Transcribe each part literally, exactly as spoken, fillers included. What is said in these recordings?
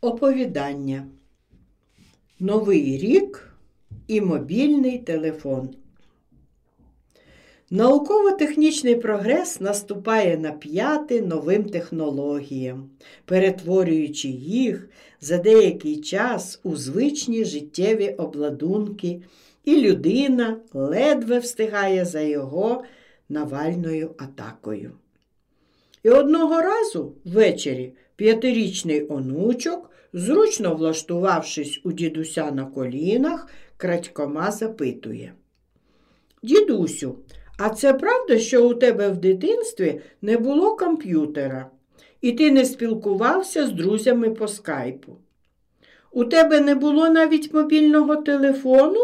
Оповідання. Новий рік і мобільний телефон. Науково-технічний прогрес наступає на п'яти новим технологіям, перетворюючи їх за деякий час у звичні життєві обладунки, і людина ледве встигає за його навальною атакою. І одного разу ввечері п'ятирічний онучок, зручно влаштувавшись у дідуся на колінах, крадькома запитує: «Дідусю, а це правда, що у тебе в дитинстві не було комп'ютера, і ти не спілкувався з друзями по скайпу? У тебе не було навіть мобільного телефону?»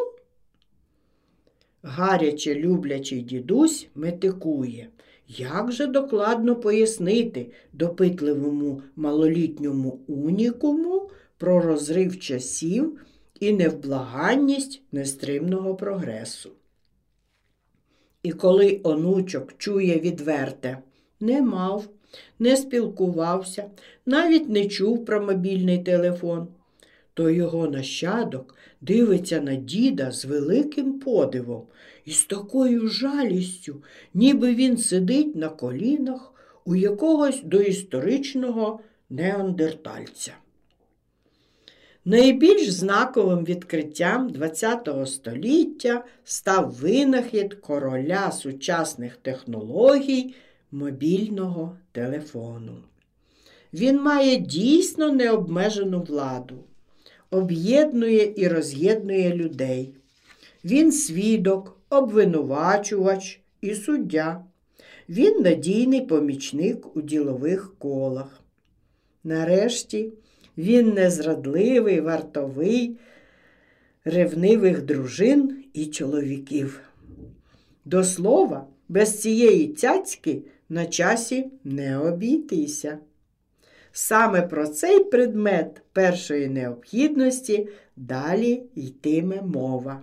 Гаряче люблячий дідусь метикує. Як же докладно пояснити допитливому малолітньому унікуму про розрив часів і невблаганність нестримного прогресу? І коли онучок чує відверте: не мав, не спілкувався, навіть не чув про мобільний телефон, то його нащадок дивиться на діда з великим подивом і з такою жалістю, ніби він сидить на колінах у якогось доісторичного неандертальця. Найбільш знаковим відкриттям ХХ століття став винахід короля сучасних технологій – мобільного телефону. Він має дійсно необмежену владу, об'єднує і роз'єднує людей. Він свідок, обвинувачувач і суддя. Він надійний помічник у ділових колах. Нарешті, він незрадливий, вартовий, ревнивих дружин і чоловіків. До слова, без цієї цяцьки на часі не обійтися. Саме про цей предмет першої необхідності далі йтиме мова.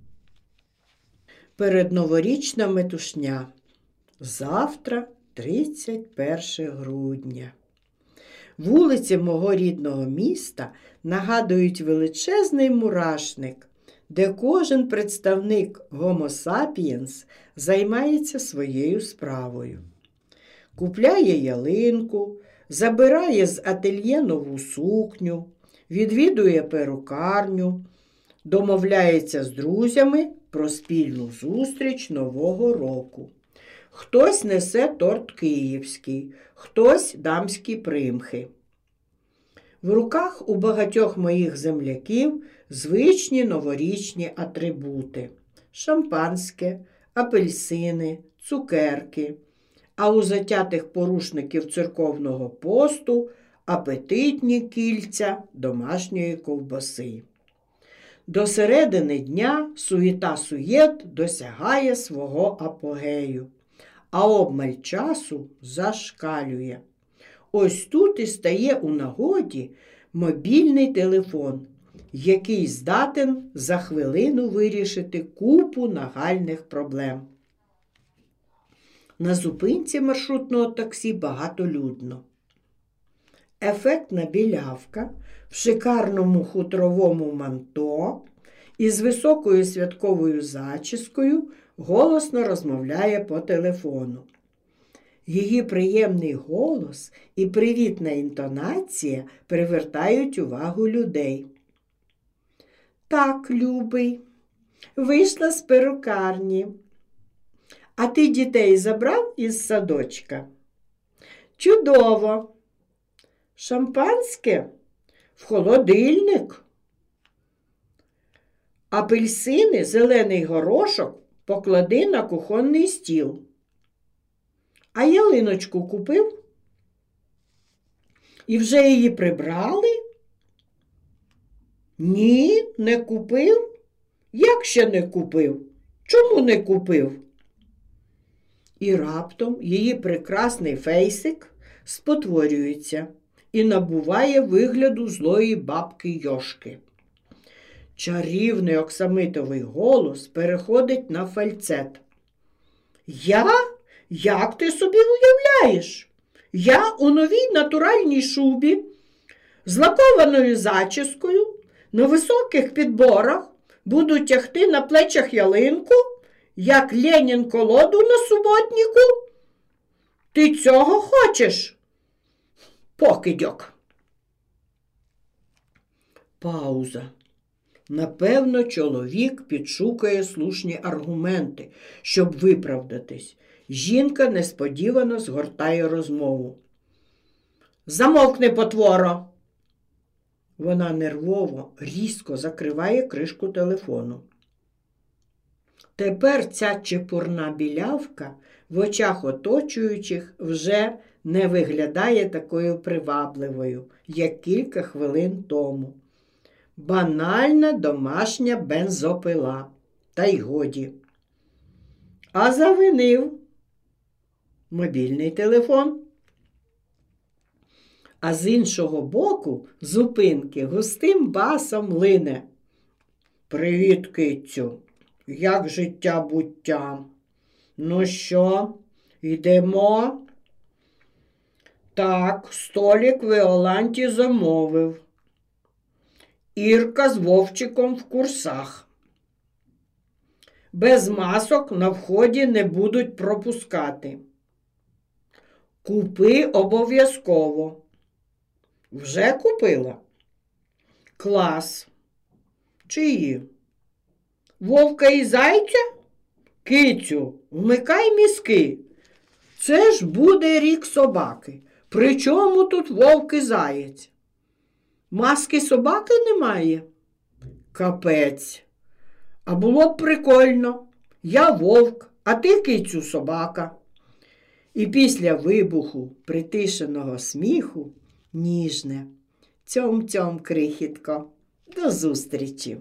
Передноворічна метушня. Завтра тридцять перше грудня. Вулиці мого рідного міста нагадують величезний мурашник, де кожен представник Homo sapiens займається своєю справою. Купляє ялинку, забирає з ательє нову сукню, відвідує перукарню, домовляється з друзями про спільну зустріч Нового року. Хтось несе торт київський, хтось дамські примхи. В руках у багатьох моїх земляків звичні новорічні атрибути – шампанське, апельсини, цукерки, а у затятих порушників церковного посту – апетитні кільця домашньої ковбаси. До середини дня суєта-суєт досягає свого апогею, а обмаль часу зашкалює. Ось тут і стає у нагоді мобільний телефон, який здатен за хвилину вирішити купу нагальних проблем. На зупинці маршрутного таксі багатолюдно. Ефектна білявка в шикарному хутровому манто із високою святковою зачіскою голосно розмовляє по телефону. Її приємний голос і привітна інтонація привертають увагу людей. «Так, любий, вийшла з перукарні. А ти дітей забрав із садочка? Чудово! Шампанське? В холодильник. Апельсини, зелений горошок поклади на кухонний стіл. А ялиночку купив? І вже її прибрали? Ні, не купив. Як ще не купив? Чому не купив?» І раптом її прекрасний фейсик спотворюється і набуває вигляду злої бабки Йошки. Чарівний оксамитовий голос переходить на фальцет. «Я? Як ти собі уявляєш? Я у новій натуральній шубі, з лакованою зачіскою, на високих підборах, будуть тягти на плечах ялинку, як Ленін колоду на суботнику? Ти цього хочеш? Покидьок. Пауза. Напевно, чоловік підшукує слушні аргументи, щоб виправдатись. Жінка несподівано згортає розмову. Замовкни, потворо! Вона нервово, різко закриває кришку телефону. Тепер ця чепурна білявка в очах оточуючих вже не виглядає такою привабливою, як кілька хвилин тому. Банальна домашня бензопила. Та й годі. А завинив мобільний телефон. А з іншого боку зупинки густим басом лине. Привіт, кицю. Як життя-буття? Ну що, йдемо? Так, столик Віоланті замовив. Ірка з Вовчиком в курсах. Без масок на вході не будуть пропускати. Купи обов'язково. Вже купила? Клас. Чиї? Вовка і зайця? Кицю, вмикай мізки. Це ж буде рік собаки. При чому тут вовк і заєць? Маски собаки немає? Капець. А було б прикольно. Я вовк, а ти, кицю, собака. І після вибуху притишеного сміху ніжне. Цьом-цьом, крихітко. До зустрічі.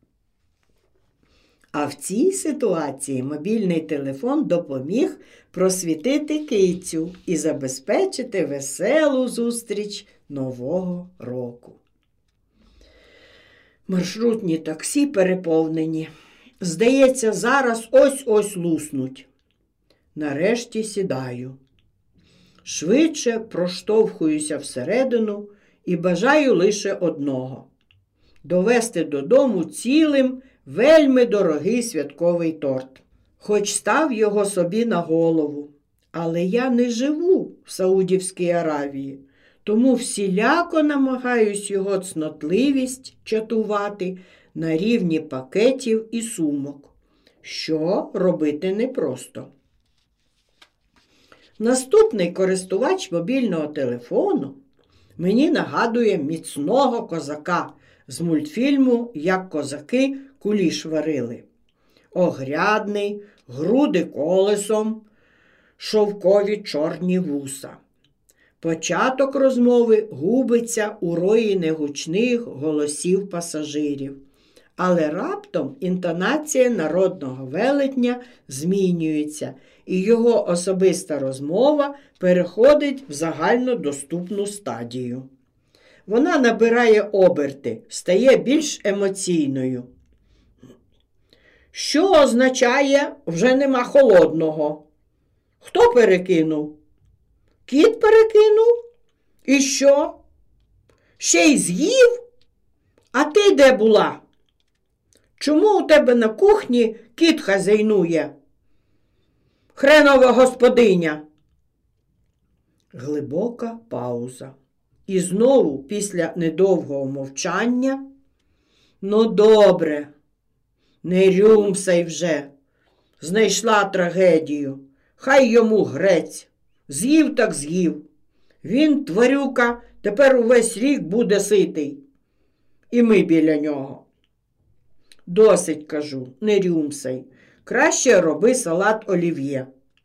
А в цій ситуації мобільний телефон допоміг просвітити кицю і забезпечити веселу зустріч Нового року. Маршрутні таксі переповнені. Здається, зараз ось-ось луснуть. Нарешті сідаю. Швидше проштовхуюся всередину і бажаю лише одного – довести додому цілим вельми дорогий святковий торт. Хоч став його собі на голову. Але я не живу в Саудівській Аравії, тому всіляко намагаюсь його цнотливість чатувати на рівні пакетів і сумок, що робити непросто. Наступний користувач мобільного телефону мені нагадує міцного козака з мультфільму «Як козаки куліш варили». Огрядний, груди колесом, шовкові чорні вуса. Початок розмови губиться у рої негучних голосів пасажирів. Але раптом інтонація народного велетня змінюється, і його особиста розмова переходить в загальнодоступну стадію. Вона набирає оберти, стає більш емоційною. Що означає «вже нема холодного»? Хто перекинув? Кіт перекинув? І що? Ще й з'їв? А ти де була? Чому у тебе на кухні кіт хазяйнує? Хренова господиня. Глибока пауза. І знову після недовгого мовчання: ну добре, не рюмсай вже. Знайшла трагедію. Хай йому грець. З'їв так з'їв. Він, тварюка, тепер увесь рік буде ситий. І ми біля нього. Досить, кажу, не рюмсай. Краще роби салат олів'є.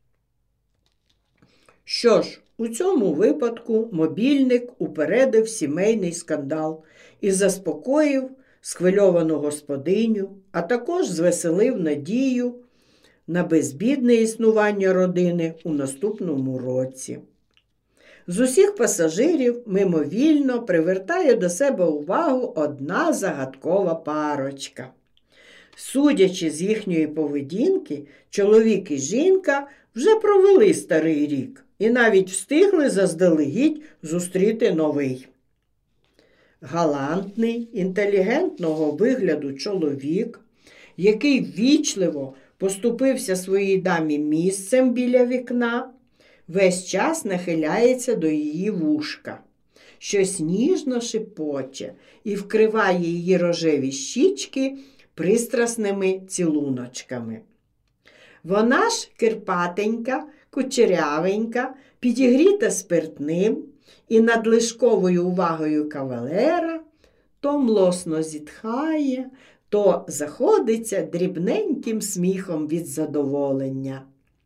Що ж, у цьому випадку мобільник упередив сімейний скандал і заспокоїв схвильовану господиню, а також звеселив надію на безбідне існування родини у наступному році. З усіх пасажирів мимовільно привертає до себе увагу одна загадкова парочка. Судячи з їхньої поведінки, чоловік і жінка вже провели старий рік і навіть встигли заздалегідь зустріти новий. галантний, інтелігентного вигляду чоловік, який ввічливо поступився своїй дамі місцем біля вікна, весь час нахиляється до її вушка, щось ніжно шепоче і вкриває її рожеві щічки пристрасними цілуночками. Вона ж кирпатенька, кучерявенька, підігріта спиртним і надлишковою увагою кавалера то млосно зітхає, то заходиться дрібненьким сміхом від задоволення.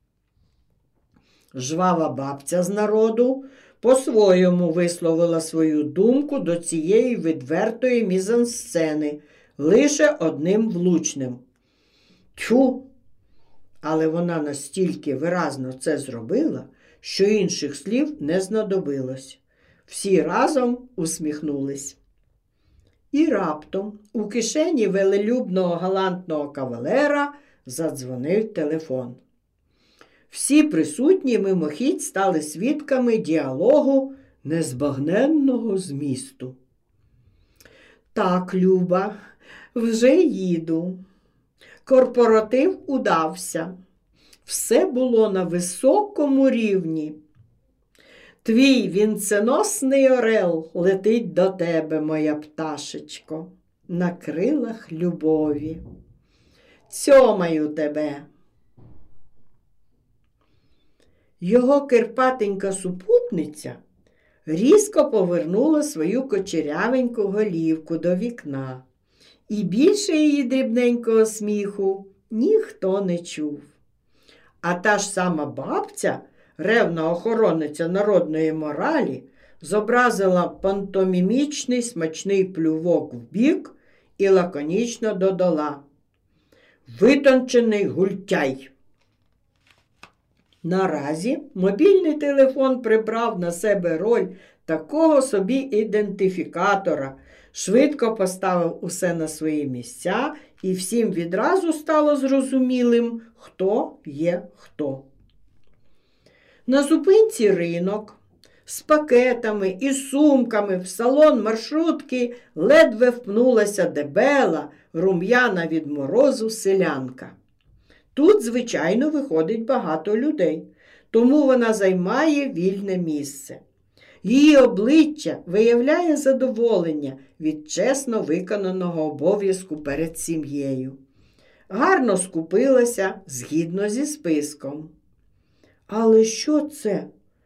Жвава бабця з народу по-своєму висловила свою думку до цієї відвертої мізансцени лише одним влучним. Тьфу! Але вона настільки виразно це зробила, що інших слів не знадобилось. Всі разом усміхнулись. І раптом у кишені велелюбного галантного кавалера задзвонив телефон. Всі присутні мимохідь стали свідками діалогу незбагненного змісту. Так, Люба, вже їду. Корпоратив удався. Все було на високому рівні. Твій вінценосний орел летить до тебе, моя пташечко, на крилах любові. Цьомаю тебе. Його кирпатенька супутниця різко повернула свою кочерявеньку голівку до вікна, і більше її дрібненького сміху ніхто не чув. А та ж сама бабця, ревна охорониця народної моралі, зобразила пантомімічний смачний плювок вбік і лаконічно додала: «Витончений гультяй». Наразі мобільний телефон прибрав на себе роль такого собі ідентифікатора, швидко поставив усе на свої місця, і всім відразу стало зрозумілим, хто є хто. На зупинці ринок з пакетами і сумками в салон маршрутки ледве впнулася дебела, рум'яна від морозу селянка. Тут, звичайно, виходить багато людей, тому вона займає вільне місце. Її обличчя виявляє задоволення від чесно виконаного обов'язку перед сім'єю. Гарно скупилася згідно зі списком. Але що це?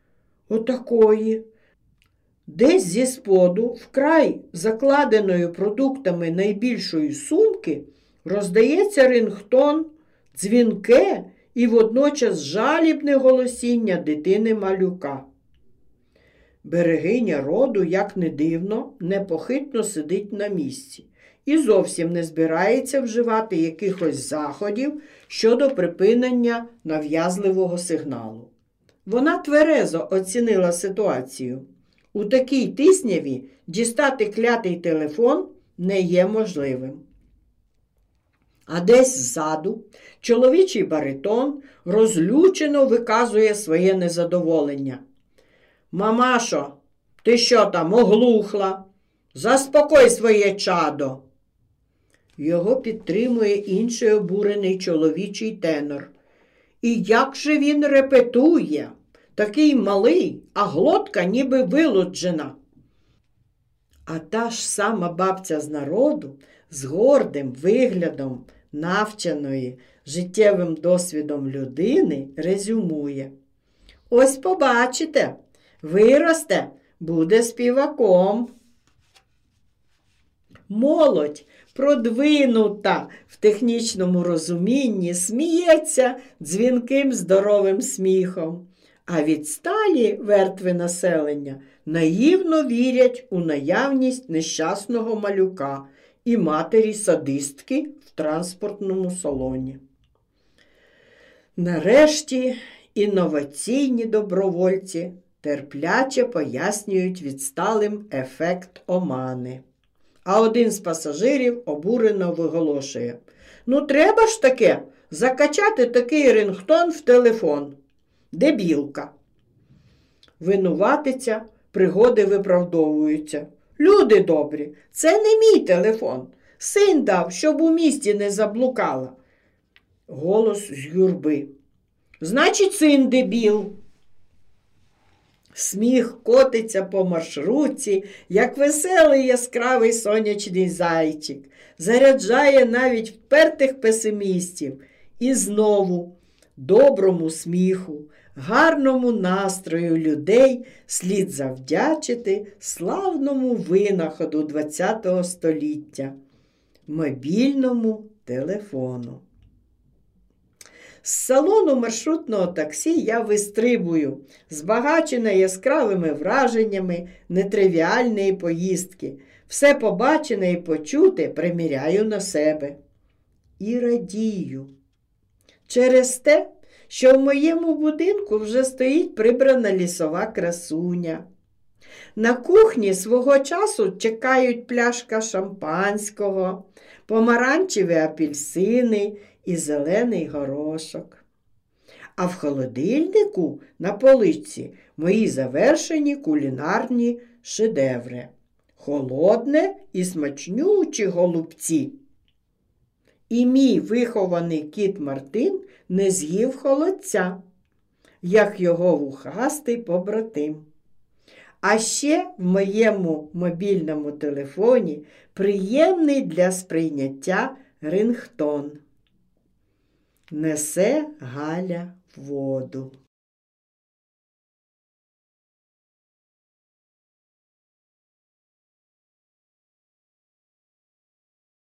Отакої. Десь зі споду, вкрай закладеною продуктами найбільшої сумки, роздається рингтон, дзвінке і водночас жалібне голосіння дитини-малюка. Берегиня роду, як не дивно, непохитно сидить на місці і зовсім не збирається вживати якихось заходів щодо припинення нав'язливого сигналу. Вона тверезо оцінила ситуацію. У такій тисняві дістати клятий телефон не є можливим. А десь ззаду чоловічий баритон розлючено виказує своє незадоволення. «Мамашо, ти що там, оглухла? Заспокой своє чадо!» Його підтримує інший обурений чоловічий тенор. І як же він репетує? Такий малий, а глотка ніби вилуджена. А та ж сама бабця з народу з гордим виглядом навченої життєвим досвідом людини резюмує. Ось побачите, виросте, буде співаком. Молодь, продвинута в технічному розумінні, сміється дзвінким здоровим сміхом. А відсталі вертви населення наївно вірять у наявність нещасного малюка і матері-садистки в транспортному салоні. Нарешті інноваційні добровольці терпляче пояснюють відсталим ефект омани. А один з пасажирів обурено виголошує: «Ну треба ж таке, закачати такий рингтон в телефон. Дебілка». Винуватиця пригоди виправдовується. Люди добрі, це не мій телефон. Син дав, щоб у місті не заблукала. Голос з юрби. Значить, син дебіл. Сміх котиться по маршрутці, як веселий яскравий сонячний зайчик. Заряджає навіть впертих песимістів. І знову доброму сміху, гарному настрою людей слід завдячити славному винаходу ХХ століття – мобільному телефону. З салону маршрутного таксі я вистрибую, збагачена яскравими враженнями нетривіальної поїздки. Все побачене і почуте приміряю на себе. І радію. Через те, що в моєму будинку вже стоїть прибрана лісова красуня. На кухні свого часу чекають пляшка шампанського, помаранчеві апельсини і зелений горошок. А в холодильнику на поличці мої завершені кулінарні шедеври. Холодне і смачнючі голубці. І мій вихований кіт Мартин не з'їв холодця, як його вухастий побратим. А ще в моєму мобільному телефоні приємний для сприйняття рингтон. Несе Галя воду.